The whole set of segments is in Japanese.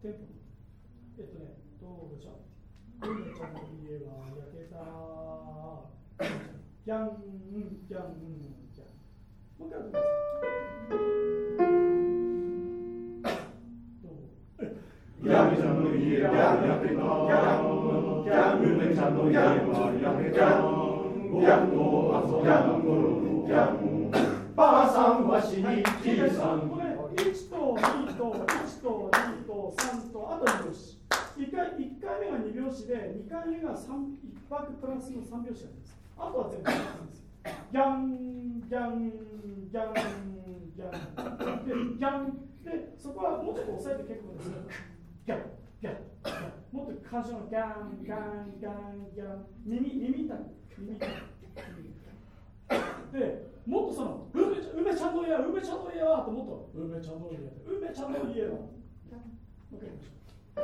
テンポ。どうでしょう。梅ちゃんの家は焼けた。ギャン、ギャン、ギャン。もう一回やってください。 ギャンちゃんの家は焼けた。ギャン、梅ちゃんの家は焼けた。ギャンと遊んだ頃のギャン。ばあさんは死にじいさん。 これ1と2と1と2と3とあと2拍子。1回目が2拍子で2回目が1拍プラスの3拍子なんです。あとは全部なんです。ギャンギャンギャンギャンでギャンでそこはもうちょっと抑えて結構です。ギャンギャンギャンもっと感情のギャンギャンギャンギャン耳痛い耳痛いでもっとその梅ちゃんの家は梅ちゃんの家はともっと梅ちゃんの家梅ちゃんの家はもう一回やりましょ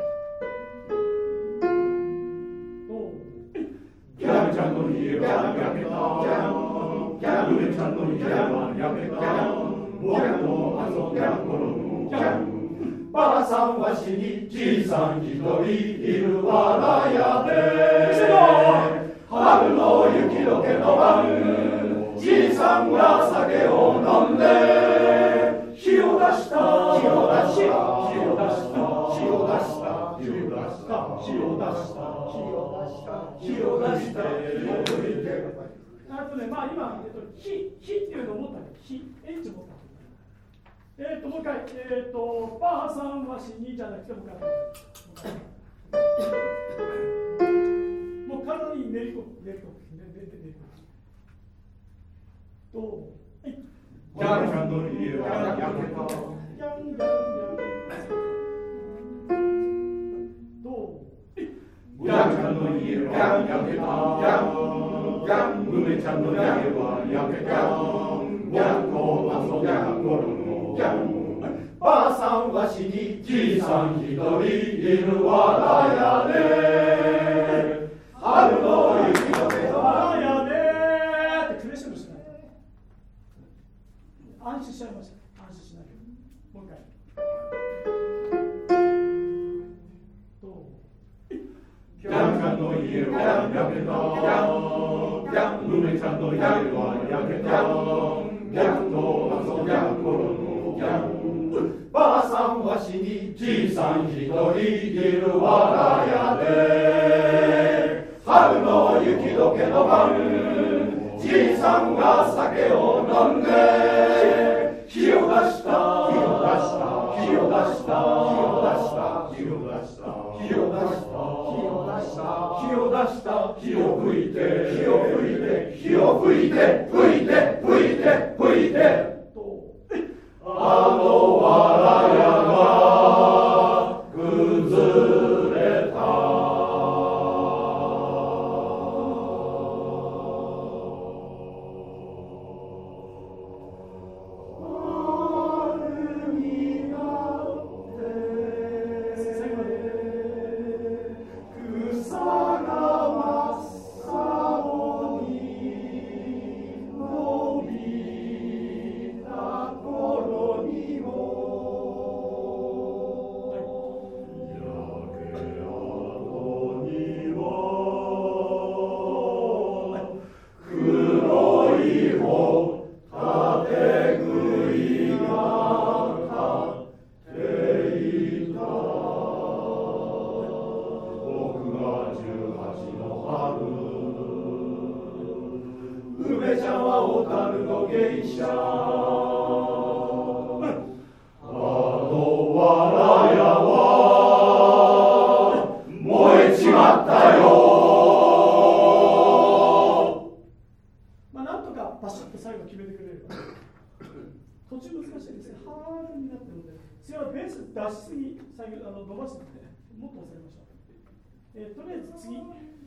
う。 ギャンちゃんの家は焼けた。ギャン梅ちゃんの家は焼けた。僕の遊んだ頃のギャン。ばあさんは死にじいさん一人いるわらやで。春の雪解けの晩、じいさんが酒を飲んで火を出した火を出した火を出した火を出した火を出した火を出した火を出した火を出した火を吹いて。 あとね、まあ今、火っていうのを持ったね。火、H 持った。もう一回、ばあさんは死にじゃなくてもう一回。もう体に練り込む。練り込む。どうギャンちゃんの家は焼けた。 ギャンギャンギャン。どうギャンちゃんの家は焼けた。ギャン梅ちゃんの家は焼けた。ギャンと遊んだ頃のギャン。ばあさんは死にじいさん一人いるわらやで。春の雪解けのわらやでってクレッシェンドしない。安心しちゃいました。安心しないけど。もう一回。 ギャンちゃんの家は焼けた。ギャン梅ちゃんの家は焼けた。ギャンと遊んだ頃のギャン。ばあさんは死にじいさん一人いるわらやで。春の雪解けの晩、じいさんが酒を飲んで火を出した火を出した火を出した火を出した火を出した火を出した火を出した火を出した火を吹いて火を吹いて火を吹いて吹いて吹いて吹いて。あのわらやが崩れた。梅ちゃんは小樽の芸者。あのわらやは燃えちまったよ。 まあなんとかバシッと最後決めてくれれば。途中難しいですね。ハードになってるので、それはベース出しすぎ、最後伸ばしてね、もっと押されました。とりあえず次。